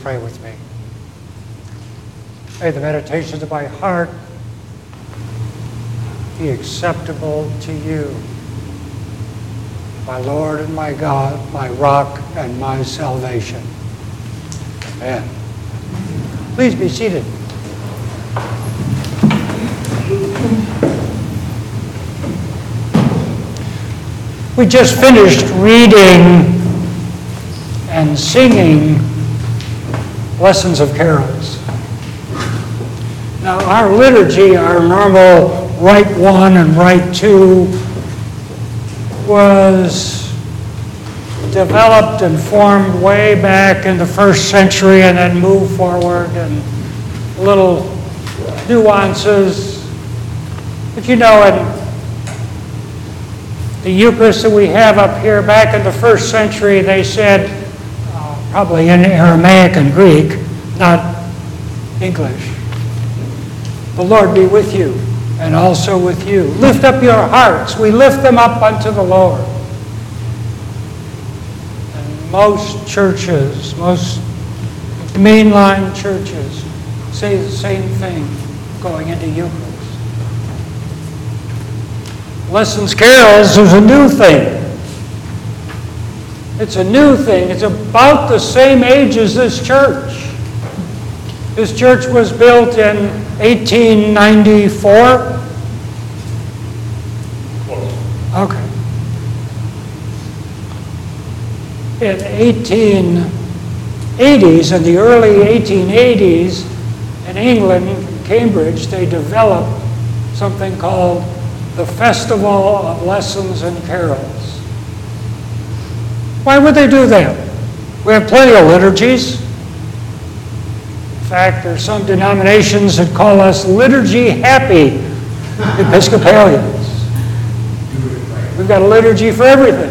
pray with me. May the meditations of my heart be acceptable to you, my Lord and my God, my rock and my salvation. Amen. Please be seated. We just finished reading and singing lessons of carols. Now, our liturgy, our normal Rite 1 and Rite 2, was developed and formed way back in the first century and then moved forward, and little nuances. But you know, in the Eucharist that we have up here, back in the first century, they said, probably in Aramaic and Greek, not English, "The Lord be with you, and also with you. Lift up your hearts." We lift them up unto the Lord. And most churches, most mainline churches, say the same thing going into Eucharist. Lessons carols is a new thing. It's a new thing. It's about the same age as this church. This church was built in 1894. Okay. In 1880s, in the early 1880s, in England, Cambridge, they developed something called the Festival of Lessons and Carols. Why would they do that? We have plenty of liturgies. In fact, there are some denominations that call us liturgy-happy Episcopalians. We've got a liturgy for everything.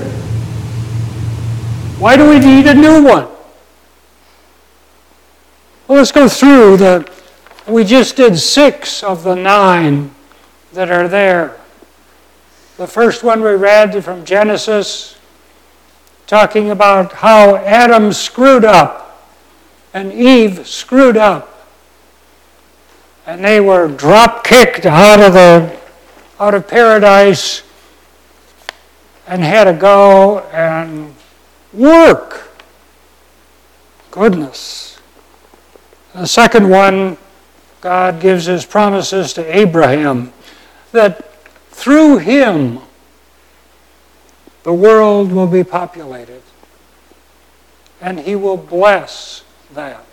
Why do we need a new one? Well, let's go through we just did 6 of the 9 that are there. The first one we read from Genesis, talking about how Adam screwed up and Eve screwed up. And they were drop-kicked out of paradise and had to go and work. Goodness. The second one, God gives his promises to Abraham that through him the world will be populated, and he will bless that.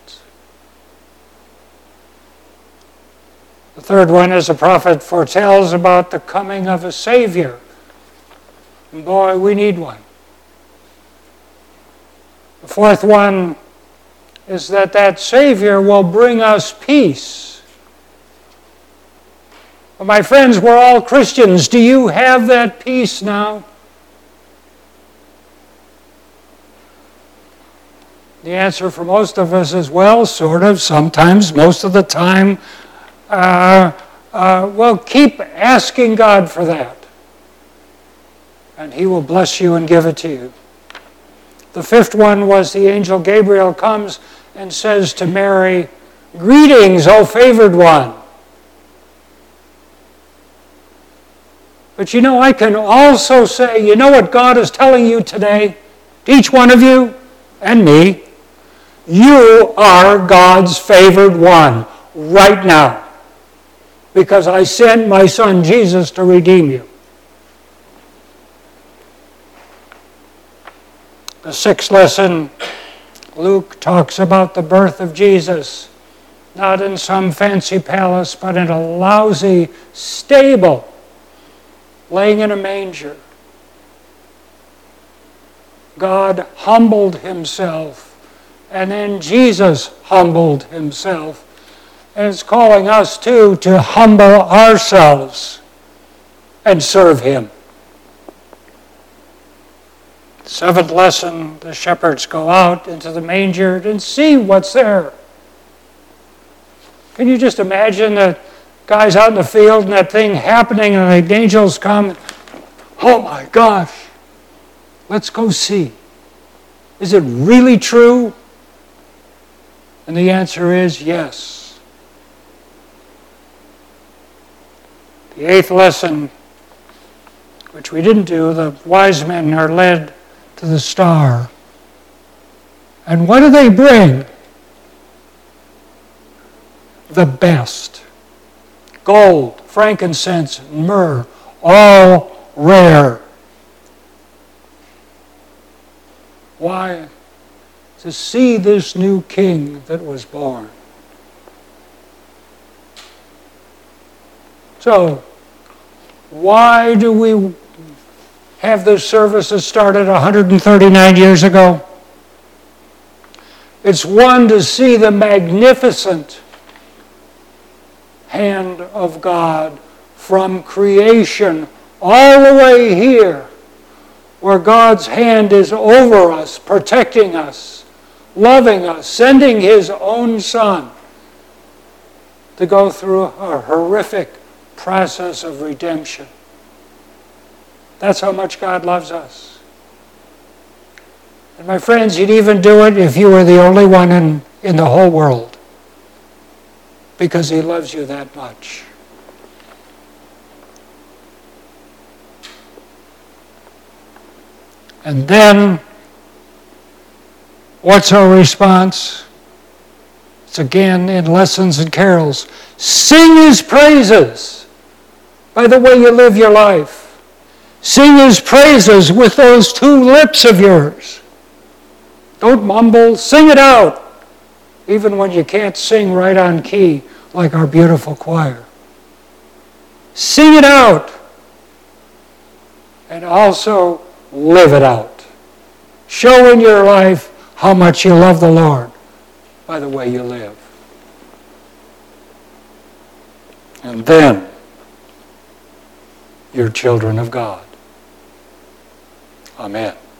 The third one is the prophet foretells about the coming of a Savior. And boy, we need one. The fourth one is that Savior will bring us peace. Well, my friends, we're all Christians. Do you have that peace now? The answer for most of us is, well, sort of, sometimes, most of the time. Well, keep asking God for that, and he will bless you and give it to you. The fifth one was the angel Gabriel comes and says to Mary, "Greetings, O favored one." But you know, I can also say, you know what God is telling you today? To each one of you and me, you are God's favored one right now, because I sent my son Jesus to redeem you. The sixth lesson, Luke talks about the birth of Jesus, not in some fancy palace, but in a lousy stable, laying in a manger. God humbled himself, and then Jesus humbled himself. And it's calling us too to humble ourselves and serve him. Seventh lesson, the shepherds go out into the manger and see what's there. Can you just imagine the guys out in the field and that thing happening, and the angels come? Oh my gosh, let's go see. Is it really true? And the answer is yes. The eighth lesson, which we didn't do, the wise men are led to the star. And what do they bring? The best. Gold, frankincense, and myrrh, all rare. Why? To see this new king that was born. So, why do we have this service that started 139 years ago? It's one, to see the magnificent hand of God from creation all the way here, where God's hand is over us, protecting us, loving us, sending His own Son to go through a horrific process of redemption. That's how much God loves us. And my friends, He'd even do it if you were the only one in the whole world, because He loves you that much. And then, what's our response? It's again in lessons and carols. Sing His praises by the way you live your life. Sing His praises with those two lips of yours. Don't mumble, sing it out, even when you can't sing right on key like our beautiful choir. Sing it out, and also live it out. Show in your life how much you love the Lord by the way you live. And then you're children of God. Amen.